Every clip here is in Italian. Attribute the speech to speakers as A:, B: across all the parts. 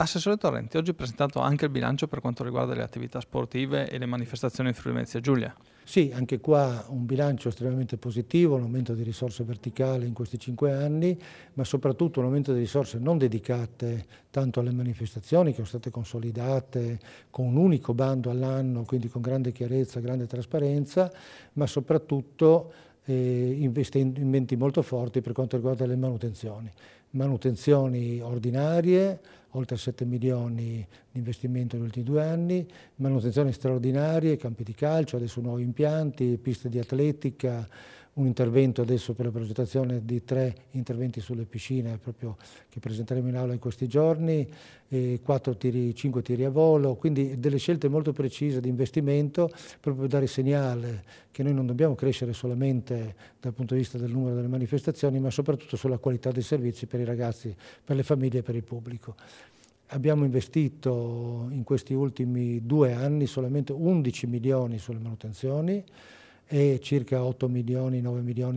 A: Assessore Torrenti, oggi ho presentato anche il bilancio per quanto riguarda le attività sportive e le manifestazioni in Friuli Venezia Giulia.
B: Sì, anche qua un bilancio estremamente positivo, un aumento di risorse verticali in questi 5 anni, ma soprattutto un aumento di risorse non dedicate tanto alle manifestazioni, che sono state consolidate con un unico bando all'anno, quindi con grande chiarezza, grande trasparenza, ma soprattutto investimenti molto forti per quanto riguarda le manutenzioni. Manutenzioni ordinarie, oltre 7 milioni di investimento negli ultimi 2 anni, manutenzioni straordinarie, campi di calcio, adesso nuovi impianti, piste di atletica, un intervento adesso per la progettazione di 3 interventi sulle piscine proprio che presenteremo in aula in questi giorni, 5 tiri a volo, quindi delle scelte molto precise di investimento proprio per dare segnale che noi non dobbiamo crescere solamente dal punto di vista del numero delle manifestazioni, ma soprattutto sulla qualità dei servizi per i ragazzi, per le famiglie e per il pubblico. Abbiamo investito in questi ultimi 2 anni solamente 11 milioni sulle manutenzioni e circa 8 milioni, 9 milioni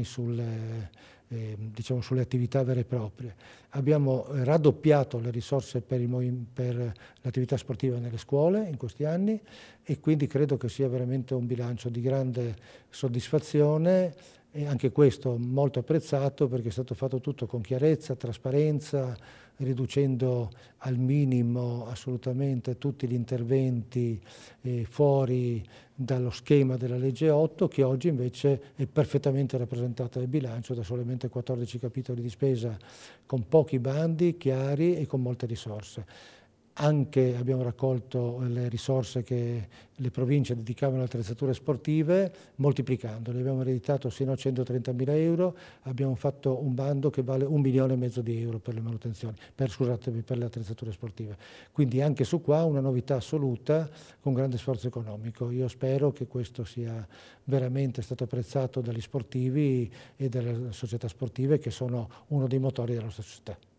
B: diciamo, sulle attività vere e proprie. Abbiamo raddoppiato le risorse per l'attività sportiva nelle scuole in questi anni e quindi credo che sia veramente un bilancio di grande soddisfazione e anche questo molto apprezzato perché è stato fatto tutto con chiarezza, trasparenza, riducendo al minimo assolutamente tutti gli interventi fuori dallo schema della legge 8, che oggi invece è perfettamente rappresentata nel bilancio da solamente 14 capitoli di spesa con pochi bandi chiari e con molte risorse. Anche abbiamo raccolto le risorse che le province dedicavano alle attrezzature sportive, moltiplicandole. Abbiamo ereditato sino a 130.000 euro, abbiamo fatto un bando che vale 1,5 milioni di euro per le manutenzioni, per le attrezzature sportive. Quindi anche su qua una novità assoluta con grande sforzo economico. Io spero che questo sia veramente stato apprezzato dagli sportivi e dalle società sportive che sono uno dei motori della nostra società.